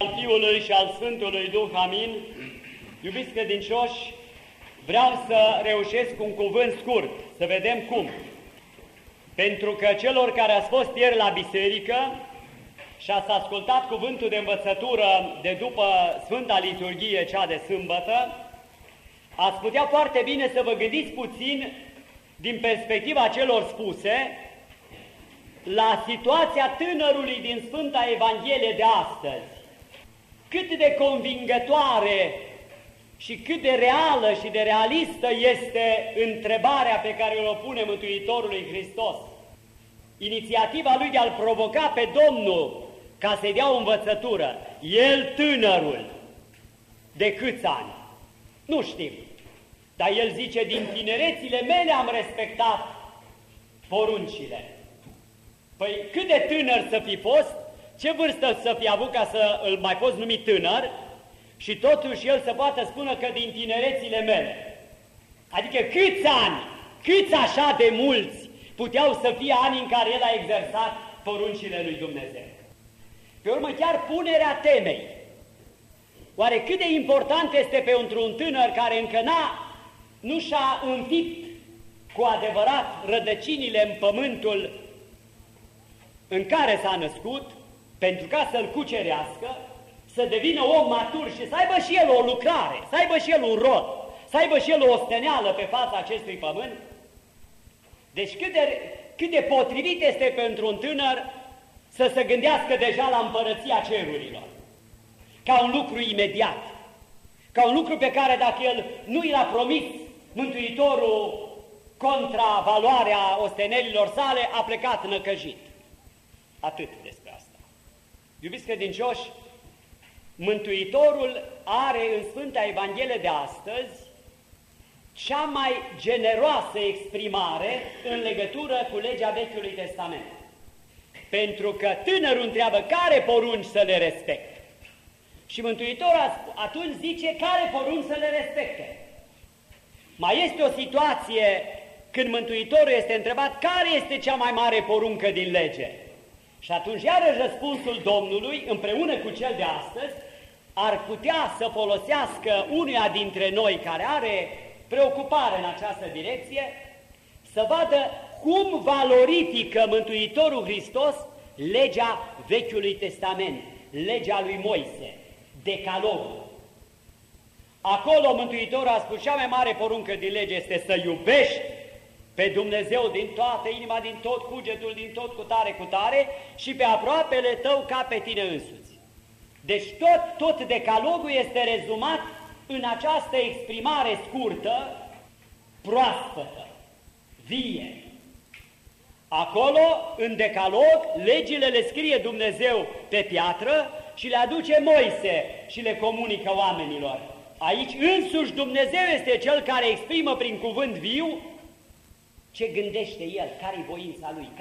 Al Fiului și al Sfântului Duh, amin. Iubiți credincioși, vreau să reușesc un cuvânt scurt, să vedem cum. Pentru că celor care ați fost ieri la biserică și ați ascultat cuvântul de învățătură de după Sfânta Liturghie, cea de sâmbătă, ați putea foarte bine să vă gândiți puțin din perspectiva celor spuse la situația tânărului din Sfânta Evanghelie de astăzi. Cât de convingătoare și cât de reală și de realistă este întrebarea pe care o pune Mântuitorului Hristos. Inițiativa lui de a-L provoca pe Domnul ca să-i dea o învățătură. El, tânărul, de câți ani? Nu știm. Dar el zice, din tinerețile mele am respectat poruncile. Păi cât de tânăr să fi fost, ce vârstă să fi avut ca să îl mai poți numi tânăr și totuși el să poată spune că din tinerețile mele. Adică câți ani, câți așa de mulți puteau să fie ani în care el a exersat poruncile lui Dumnezeu. Pe urmă chiar punerea temei. Oare cât de important este pentru un tânăr care încă nu și-a înfipt cu adevărat rădăcinile în pământul în care s-a născut, pentru ca să-l cucerească, să devină om matur și să aibă și el o lucrare, să aibă și el un rod, să aibă și el o osteneală pe fața acestui pământ. Deci cât de potrivit este pentru un tânăr să se gândească deja la împărăția cerurilor, ca un lucru imediat, ca un lucru pe care dacă el nu i-l-a promis Mântuitorul contra valoarea ostenelilor sale, a plecat năcăjit. Atât despre asta. Iubiți credincioși, Mântuitorul are în Sfânta Evanghelie de astăzi cea mai generoasă exprimare în legătură cu legea Vechiului Testament. Pentru că tânărul întreabă care porunci să le respecte. Și Mântuitorul atunci zice care porunci să le respecte. Mai este o situație când Mântuitorul este întrebat care este cea mai mare poruncă din lege. Și atunci iarăși răspunsul Domnului, împreună cu cel de astăzi, ar putea să folosească unuia dintre noi care are preocupare în această direcție, să vadă cum valorifică Mântuitorul Hristos legea Vechiului Testament, legea lui Moise, Decalogul. Acolo Mântuitorul a spus, cea mai mare poruncă din lege este să iubești pe Dumnezeu din toată inima, din tot cugetul, din tot cu tare și pe aproapele tău ca pe tine însuți. Deci tot decalogul este rezumat în această exprimare scurtă, proaspătă, vie. Acolo, în decalog, legile le scrie Dumnezeu pe piatră și le aduce Moise și le comunică oamenilor. Aici însuși Dumnezeu este Cel care exprimă prin cuvânt viu ce gândește El, care-i voința Lui,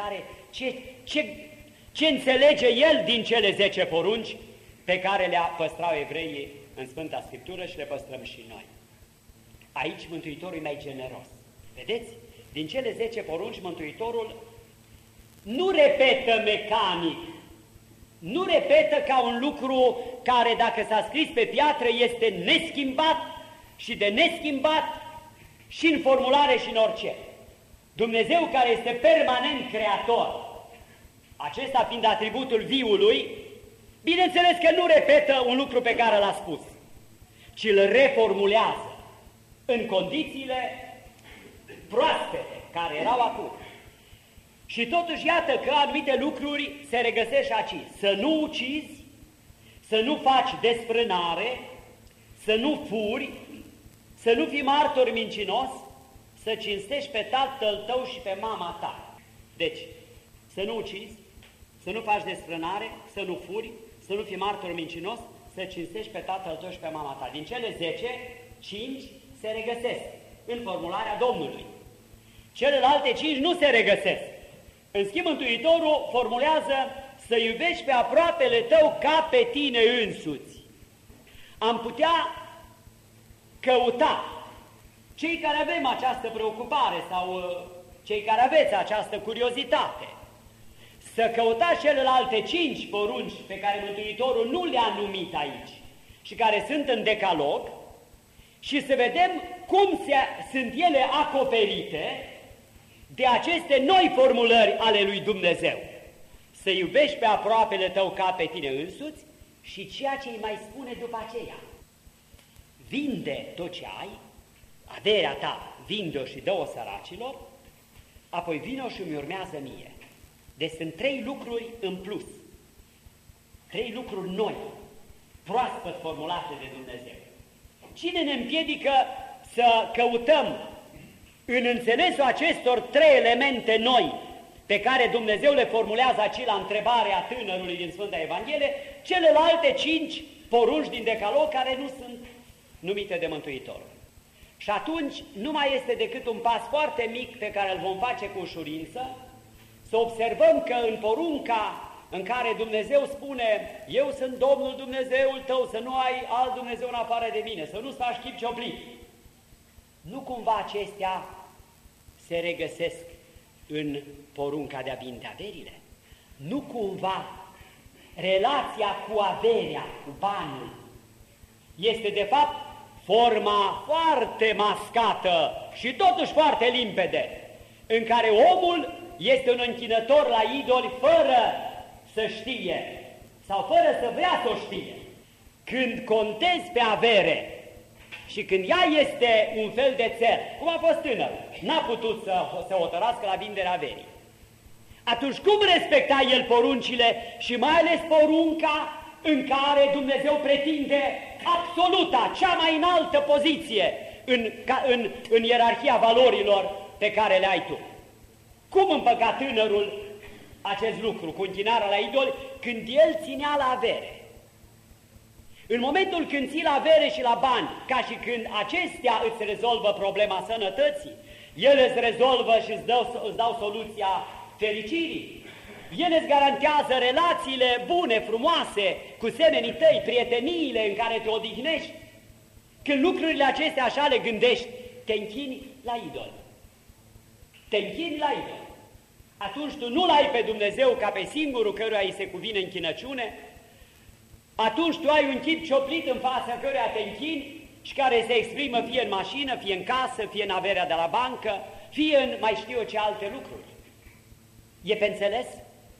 ce înțelege El din cele 10 porunci pe care le păstrau evreii în Sfânta Scriptură și le păstrăm și noi. Aici Mântuitorul e mai generos. Vedeți? Din cele 10 porunci Mântuitorul nu repetă mecanic, nu repetă ca un lucru care dacă s-a scris pe piatră este neschimbat și de neschimbat și în formulare și în orice. Dumnezeu care este permanent creator, acesta fiind atributul viului, bineînțeles că nu repetă un lucru pe care l-a spus, ci îl reformulează în condițiile proaspete care erau acum. Și totuși iată că anumite lucruri se regăsesc aici. Să nu ucizi, să nu faci desfrânare, să nu furi, să nu fii martor mincinos, să cinstești pe tatăl tău și pe mama ta. Deci, să nu ucizi, să nu faci desfrânare, să nu furi, să nu fii martor mincinos, să cinstești pe tatăl tău și pe mama ta. Din cele 10, 5 se regăsesc în formularea Domnului. Celelalte 5 nu se regăsesc. În schimb, Mântuitorul formulează să iubești pe aproapele tău ca pe tine însuți. Am putea căuta, cei care avem această preocupare sau cei care aveți această curiozitate, să căutați celelalte 5 porunci pe care Mântuitorul nu le-a numit aici și care sunt în decalog și să vedem cum sunt ele acoperite de aceste noi formulări ale lui Dumnezeu. Să iubești pe aproapele tău ca pe tine însuți și ceea ce îi mai spune după aceea. Vinde tot ce ai, averea ta, vinde-o și dă-o săracilor, apoi vino și îmi urmează mie. Deci sunt 3 lucruri în plus, 3 lucruri noi, proaspăt formulate de Dumnezeu. Cine ne împiedică să căutăm în înțelesul acestor 3 elemente noi pe care Dumnezeu le formulează aici la întrebarea tânărului din Sfânta Evanghelie, celelalte 5 porunci din Decalog care nu sunt numite de Mântuitor. Și atunci nu mai este decât un pas foarte mic pe care îl vom face cu ușurință, să observăm că în porunca în care Dumnezeu spune: eu sunt Domnul Dumnezeul tău, să nu ai alt Dumnezeu în afară de mine, să nu-ți faci chip cioplit. Nu cumva acestea se regăsesc în porunca de a vinde averile? Nu cumva relația cu averea, cu banul, este de fapt forma foarte mascată și totuși foarte limpede, în care omul este un închinător la idoli fără să știe sau fără să vrea să o știe. Când contezi pe avere și când ea este un fel de țel, cum a fost tânăr, n-a putut să hotărască la vinderea averii. Atunci cum respecta el poruncile și mai ales porunca în care Dumnezeu pretinde absoluta, cea mai înaltă poziție în ierarhia valorilor pe care le ai tu? Cum împăca tânărul acest lucru cu închinarea la idoli când el ținea la avere? În momentul când ții la avere și la bani, ca și când acestea îți rezolvă problema sănătății, ele îți rezolvă și îți dau soluția fericirii, ele îți garantează relațiile bune, frumoase, cu semenii tăi, prieteniile în care te odihnești. Când lucrurile acestea așa le gândești, te închini la idol. Te închini la idol. Atunci tu nu-L ai pe Dumnezeu ca pe singurul căruia îi se cuvine închinăciune, atunci tu ai un chip cioplit în fața căruia te închini și care se exprimă fie în mașină, fie în casă, fie în averea de la bancă, fie în mai știu eu ce alte lucruri. E pe înțeles?